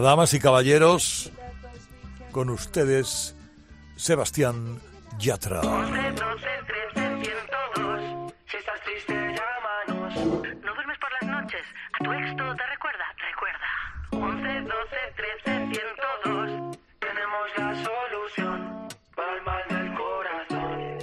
Damas y caballeros, con ustedes, Sebastián Yatra. 11, 12, 13, 102. Si estás triste, llámanos. ¿No duermes por las noches? ¿A tu ex todo te recuerda? Recuerda. 11, 12, 13, 102. Tenemos la solución para el mal del corazón.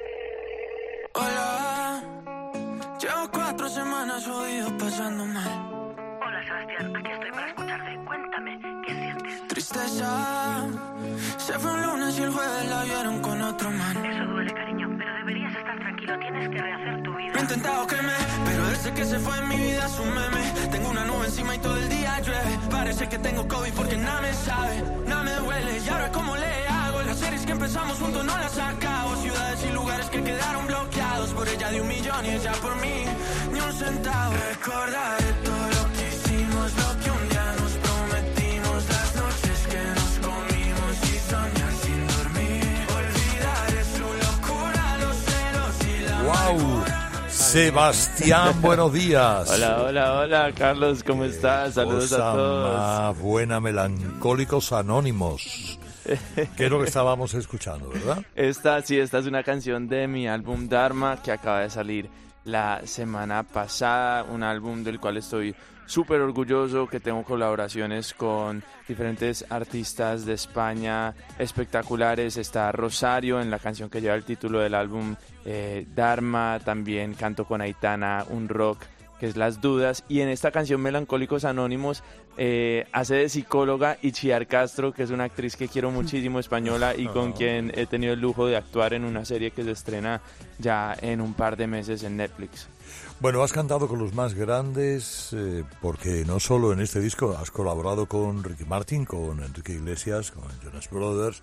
Hola, llevo 4 semanas jodido pasando mal. Hola Sebastián, aquí estoy para escucharte. Cuéntame, ¿qué sientes? Tristeza, se fue un lunes y el jueves la vieron con otro man. Eso duele, cariño, pero deberías estar tranquilo. Tienes que rehacer tu vida. Lo he intentado pero desde que se fue en mi vida es un meme. Tengo una nube encima y todo el día llueve. Parece que tengo COVID porque nada me sabe, nada me duele. Y ahora cómo le hago, las series que empezamos juntos no las acabo. Ciudades y lugares que quedaron bloqueados. Por ella di 1 millón y ella por mí ni un centavo. Recordaré todo lo que hicimos, lo que un día nos prometimos. Las noches que nos comimos y soñar sin dormir. Olvidaré su locura, los celos y la ¡Wow! Sebastián, buenos días. Hola, Carlos, ¿cómo estás? Saludos a todos. Más buena, Melancólicos Anónimos. Que es lo que estábamos escuchando, ¿verdad? Esta es una canción de mi álbum Dharma que acaba de salir la semana pasada, un álbum del cual estoy súper orgulloso, que tengo colaboraciones con diferentes artistas de España espectaculares. Está Rosario en la canción que lleva el título del álbum Dharma, también canto con Aitana un rock que es Las Dudas, y en esta canción Melancólicos Anónimos hace de psicóloga Itziar Castro, que es una actriz que quiero muchísimo, española, y con quien he tenido el lujo de actuar en una serie que se estrena ya en un par de meses en Netflix. Bueno, has cantado con los más grandes, porque no solo en este disco has colaborado con Ricky Martin, con Enrique Iglesias, con Jonas Brothers.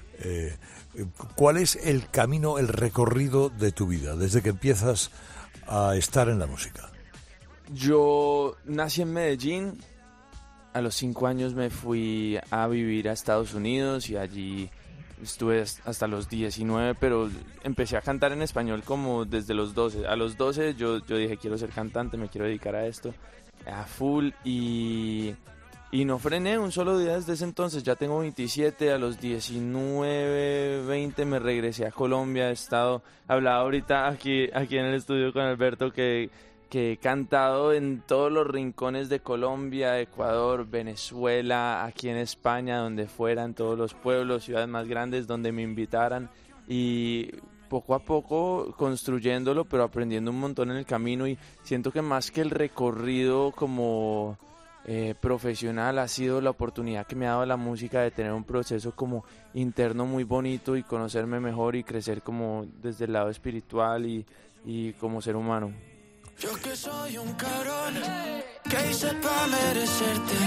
¿Cuál es el camino, el recorrido de tu vida desde que empiezas a estar en la música? Yo nací en Medellín, a los 5 años me fui a vivir a Estados Unidos y allí estuve hasta los 19, pero empecé a cantar en español como desde los 12. A los 12 yo dije, quiero ser cantante, me quiero dedicar a esto a full, y no frené un solo día desde ese entonces. Ya tengo 27, a los 19, 20 me regresé a Colombia. Hablaba ahorita aquí en el estudio con Alberto que he cantado en todos los rincones de Colombia, Ecuador, Venezuela, aquí en España, donde fuera, en todos los pueblos, ciudades más grandes, donde me invitaran, y poco a poco construyéndolo, pero aprendiendo un montón en el camino. Y siento que más que el recorrido como profesional, ha sido la oportunidad que me ha dado la música de tener un proceso como interno muy bonito y conocerme mejor y crecer como desde el lado espiritual y como ser humano. Yo que soy un cabrón, ¿qué hice pa' merecerte?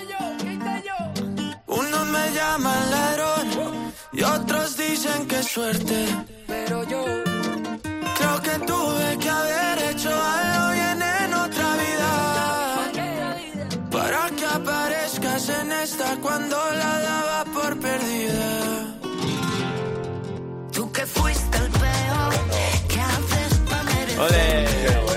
Unos me llaman ladrón y otros dicen que suerte, pero yo creo que tuve que haber hecho algo bien en otra vida para que aparezcas en esta cuando la daba por perdida. Tú que fuiste el peor, ¿qué haces pa' merecer? ¡Ole!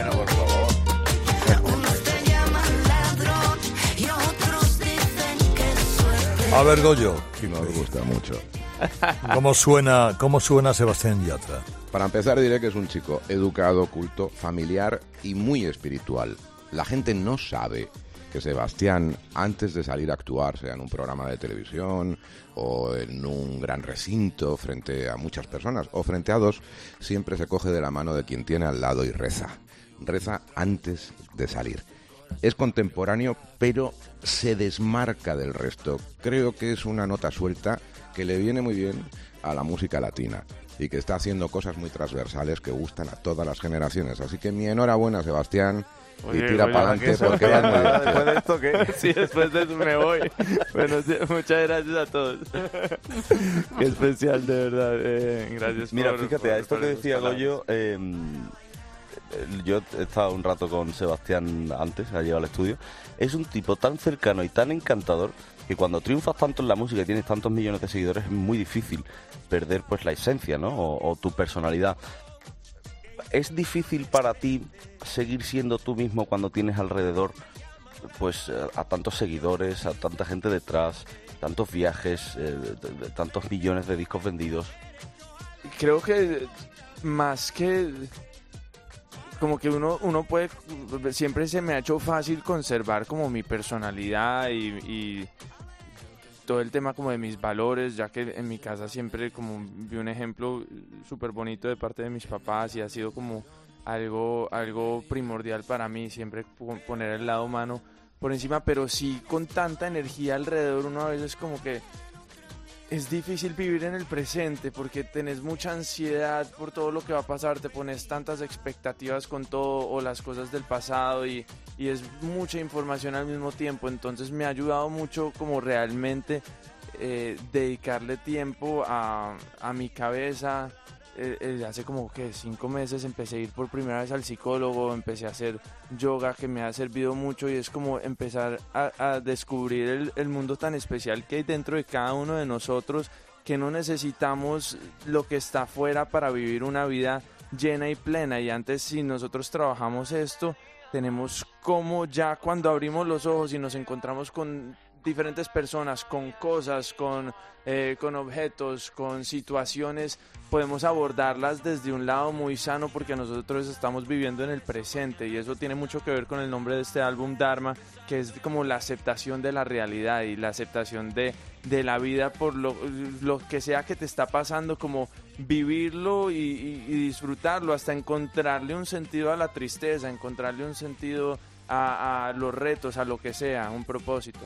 A ver, Goyo, Me gusta mucho. ¿cómo suena Sebastián Yatra? Para empezar diré que es un chico educado, culto, familiar y muy espiritual. La gente no sabe que Sebastián, antes de salir a actuar, sea en un programa de televisión o en un gran recinto frente a muchas personas o frente a dos, siempre se coge de la mano de quien tiene al lado y reza. Reza antes de salir. Es contemporáneo, pero se desmarca del resto. Creo que es una nota suelta que le viene muy bien a la música latina y que está haciendo cosas muy transversales que gustan a todas las generaciones. Así que mi enhorabuena, Sebastián, y tira para adelante porque vas muy bien. ¿Después de esto qué? Sí, después de eso me voy. Bueno, sí, muchas gracias a todos. Qué especial, de verdad. Gracias. Mira, fíjate, a esto que decía Goyo, yo he estado un rato con Sebastián antes, ha llegado al estudio. Es un tipo tan cercano y tan encantador que cuando triunfas tanto en la música y tienes tantos millones de seguidores es muy difícil perder pues la esencia, ¿no? O tu personalidad. ¿Es difícil para ti seguir siendo tú mismo cuando tienes alrededor pues a tantos seguidores, a tanta gente detrás, tantos viajes, tantos millones de discos vendidos? Creo que más que como que uno puede, siempre se me ha hecho fácil conservar como mi personalidad y todo el tema como de mis valores, ya que en mi casa siempre como vi un ejemplo súper bonito de parte de mis papás y ha sido como algo primordial para mí, siempre poner el lado humano por encima, pero sí con tanta energía alrededor uno a veces como que es difícil vivir en el presente porque tenés mucha ansiedad por todo lo que va a pasar, te pones tantas expectativas con todo o las cosas del pasado y es mucha información al mismo tiempo, entonces me ha ayudado mucho como realmente dedicarle tiempo a mi cabeza. Hace como que 5 meses empecé a ir por primera vez al psicólogo, empecé a hacer yoga que me ha servido mucho y es como empezar a descubrir el mundo tan especial que hay dentro de cada uno de nosotros, que no necesitamos lo que está afuera para vivir una vida llena y plena. Y antes, si nosotros trabajamos esto, tenemos como ya cuando abrimos los ojos y nos encontramos con diferentes personas, con cosas, con objetos, con situaciones, podemos abordarlas desde un lado muy sano porque nosotros estamos viviendo en el presente y eso tiene mucho que ver con el nombre de este álbum Dharma, que es como la aceptación de la realidad y la aceptación de la vida por lo que sea que te está pasando, como vivirlo y disfrutarlo hasta encontrarle un sentido a la tristeza, encontrarle un sentido a los retos, a lo que sea, un propósito.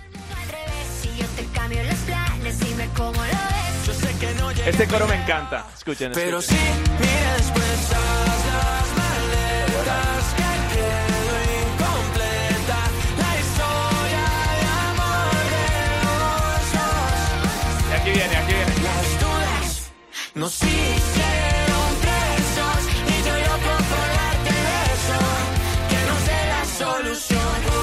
Yo te cambio los planes, dime cómo lo ves. Yo sé que no llegué Este coro me encanta. Escuchen. pero sí, mire después todas las maletas que quedó incompleta. La historia de amor de nosotros. Y aquí viene. Las dudas nos hicieron presos y yo loco por darte eso, que no sé la solución.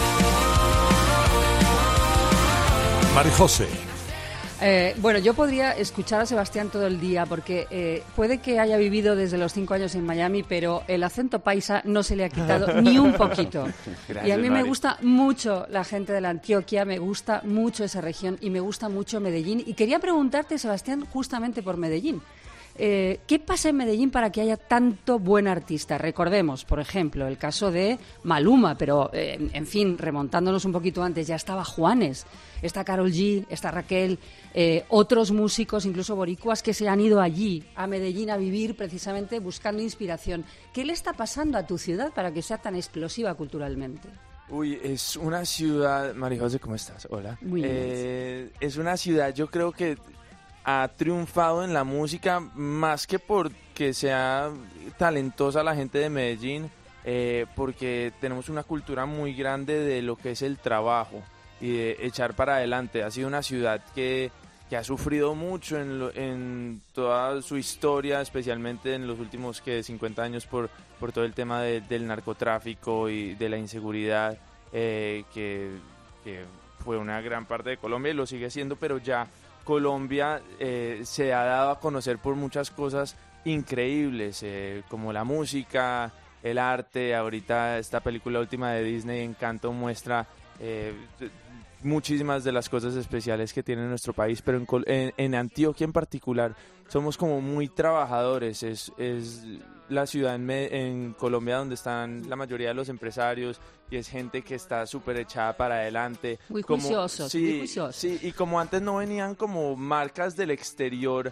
Marijose. Bueno, yo podría escuchar a Sebastián todo el día porque puede que haya vivido desde los 5 años en Miami, pero el acento paisa no se le ha quitado ni un poquito. Gracias, Y a mí me Mari. gusta mucho la gente de la Antioquia, me gusta mucho esa región y me gusta mucho Medellín. Y quería preguntarte, Sebastián, justamente por Medellín. ¿Qué pasa en Medellín para que haya tanto buen artista? Recordemos, por ejemplo, el caso de Maluma, pero, en fin, remontándonos un poquito antes, ya estaba Juanes, está Karol G, está Raquel, otros músicos, incluso boricuas, que se han ido allí, a Medellín, a vivir precisamente buscando inspiración. ¿Qué le está pasando a tu ciudad para que sea tan explosiva culturalmente? Uy, es una ciudad... Marijose, ¿cómo estás? Hola. Muy bien. Es una ciudad, yo creo que ha triunfado en la música más que porque sea talentosa la gente de Medellín, porque tenemos una cultura muy grande de lo que es el trabajo y de echar para adelante. Ha sido una ciudad que ha sufrido mucho en toda su historia, especialmente en los últimos 50 años por todo el tema del narcotráfico y de la inseguridad, que fue una gran parte de Colombia y lo sigue siendo, pero ya Colombia se ha dado a conocer por muchas cosas increíbles, como la música, el arte. Ahorita esta película última de Disney, Encanto, muestra muchísimas de las cosas especiales que tiene nuestro país, pero en Antioquia en particular somos como muy trabajadores. Es la ciudad en Colombia donde están la mayoría de los empresarios y es gente que está súper echada para adelante. Muy Como- juiciosos, sí, muy juiciosos. Sí, y como antes no venían como marcas del exterior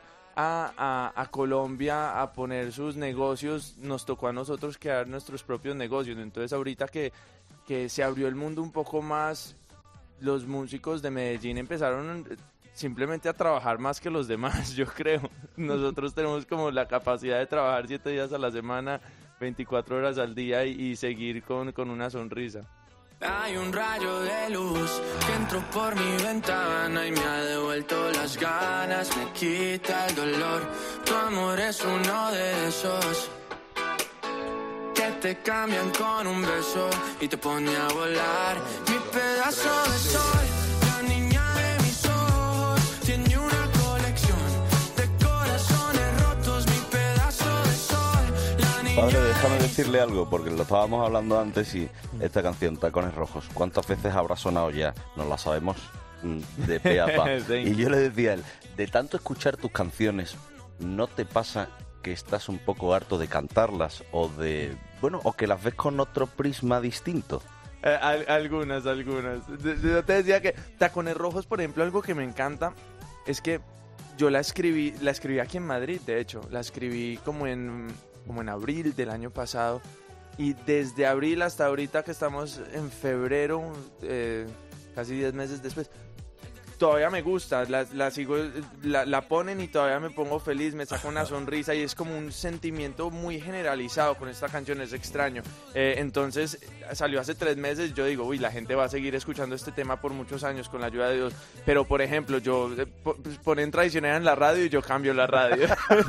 a Colombia a poner sus negocios, nos tocó a nosotros crear nuestros propios negocios. Entonces ahorita que se abrió el mundo un poco más, los músicos de Medellín empezaron simplemente a trabajar más que los demás, yo creo. Nosotros tenemos como la capacidad de trabajar 7 días a la semana, 24 horas al día y seguir con una sonrisa. Hay un rayo de luz que entró por mi ventana y me ha devuelto las ganas, me quita el dolor. Tu amor es uno de esos que te cambian con un beso y te pone a volar. Mi pedazo de sol, la niña de mis ojos, tiene una colección de corazones rotos. Mi pedazo de sol, la niña Padre, déjame decirle algo, porque lo estábamos hablando antes y esta canción, Tacones Rojos, ¿cuántas veces habrá sonado ya? Nos la sabemos de pe a pa. Sí. Y yo le decía a él, de tanto escuchar tus canciones, ¿no te pasa que estás un poco harto de cantarlas o o que las ves con otro prisma distinto? Algunas. Yo te decía que Tacones Rojos, por ejemplo, algo que me encanta es que yo la escribí aquí en Madrid, de hecho. La escribí como en abril del año pasado. Y desde abril hasta ahorita que estamos en febrero, casi 10 meses después, todavía me gusta, la sigo, la ponen y todavía me pongo feliz, me saca una sonrisa y es como un sentimiento muy generalizado con esta canción, es extraño. Entonces salió hace 3 meses, yo digo, uy, la gente va a seguir escuchando este tema por muchos años con la ayuda de Dios, pero por ejemplo, yo ponen Traicionera en la radio y yo cambio la radio.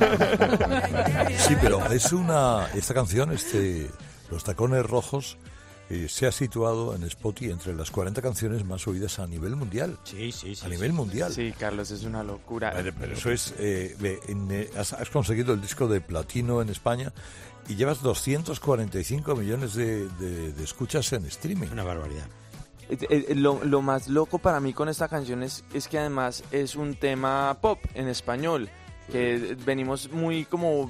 Sí, pero esta canción, Los Tacones Rojos, se ha situado en Spotify entre las 40 canciones más oídas a nivel mundial. Sí. A nivel mundial. Sí, Carlos, es una locura. Pero eso es... has conseguido el disco de platino en España y llevas 245 millones de escuchas en streaming. Una barbaridad. Lo más loco para mí con esta canción es que además es un tema pop en español, que venimos muy como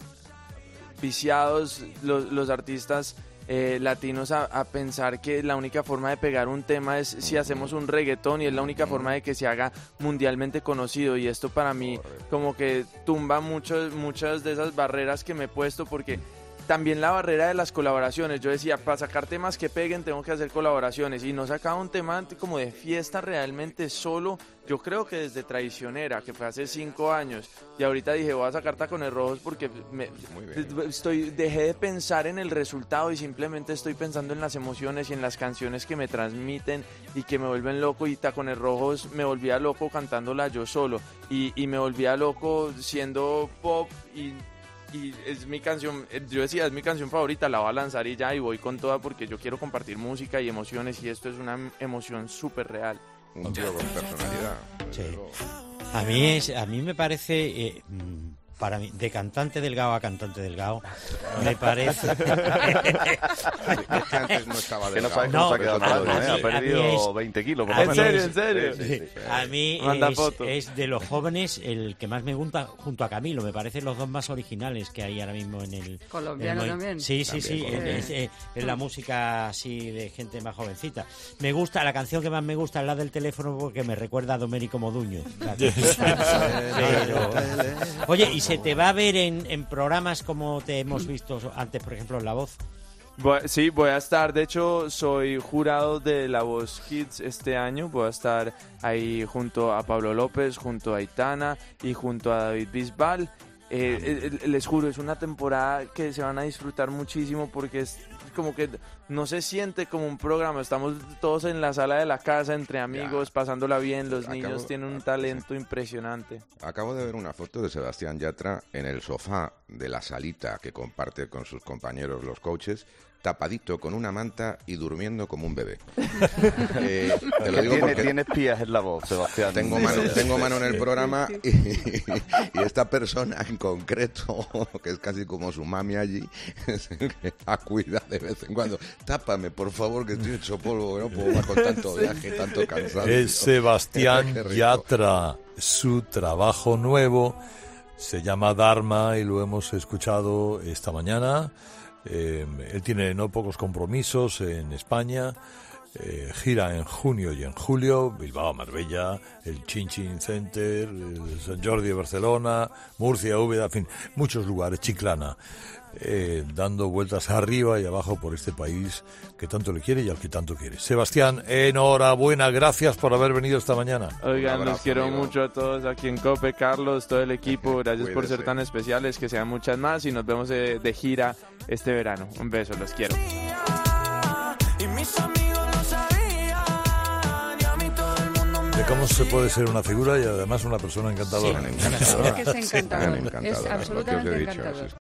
viciados los artistas latinos a pensar que la única forma de pegar un tema es si hacemos un reggaetón y es la única forma de que se haga mundialmente conocido, y esto para mí como que tumba muchas de esas barreras que me he puesto, porque también la barrera de las colaboraciones, yo decía, para sacar temas que peguen tengo que hacer colaboraciones, y no sacaba un tema como de fiesta realmente solo, yo creo que desde Traicionera, que fue hace 5 años, y ahorita dije, voy a sacar Tacones Rojos porque dejé de pensar en el resultado y simplemente estoy pensando en las emociones y en las canciones que me transmiten y que me vuelven loco, y Tacones Rojos me volvía loco cantándola yo solo, y me volvía loco siendo pop, y es mi canción, yo decía, es mi canción favorita, la voy a lanzar y ya, y voy con toda porque yo quiero compartir música y emociones, y esto es una emoción súper real. Un tío con personalidad. Sí. A mí me parece, para mí, de cantante delgado a cantante delgado, me parece... Es que antes no estaba Que no delgado. sabes cómo se ha quedado a mal, mí- ha a perdido mí es- 20 kilos. por a lo mí menos. ¿En serio? Sí. A mí Manda foto. es de los jóvenes el que más me gusta, junto a Camilo. Me parecen los dos más originales que hay ahora mismo en el... Colombiano en el también. Sí. También Es la música así de gente más jovencita. Me gusta, la canción que más me gusta es la del teléfono porque me recuerda a Domenico Moduño. Pero, oye, ¿y se te va a ver en programas como te hemos visto antes, por ejemplo, en La Voz? Sí, voy a estar, de hecho soy jurado de La Voz Kids este año, voy a estar ahí junto a Pablo López, junto a Aitana y junto a David Bisbal. Les juro, es una temporada que se van a disfrutar muchísimo porque es como que no se siente como un programa, estamos todos en la sala de la casa entre amigos, pasándola bien, los niños tienen un talento impresionante. Acabo de ver una foto de Sebastián Yatra en el sofá de la salita que comparte con sus compañeros los coaches, tapadito con una manta y durmiendo como un bebé. Te lo digo porque Tiene espías en La Voz, Sebastián. tengo mano en el programa y esta persona en concreto, que es casi como su mami allí, es el que la cuida de vez en cuando. Tápame, por favor, que estoy hecho polvo, que no puedo más con tanto viaje, tanto cansancio. Es Sebastián Qué rico. Yatra, su trabajo nuevo se llama Dharma y lo hemos escuchado esta mañana. Él tiene no pocos compromisos en España, gira en junio y en julio, Bilbao, Marbella, el Chin Chin Center, el San Jordi de Barcelona, Murcia, Úbeda, en fin, muchos lugares, Chiclana, dando vueltas arriba y abajo por este país que tanto le quiere y al que tanto quiere. Sebastián, enhorabuena, gracias por haber venido esta mañana. Oigan, Un abrazo, los quiero amigo. mucho a todos aquí en COPE, Carlos, todo el equipo, gracias por ser Cuídese. tan especiales, que sean muchas más y nos vemos de gira este verano. Un beso, los quiero. Y mis amigos lo sabían, y a mí todo el mundo me De cómo se puede ser una figura y además una persona encantadora. Tan encantadora. Es que es encantador, Tan encantadora, es lo que os he absolutamente dicho, encantador. es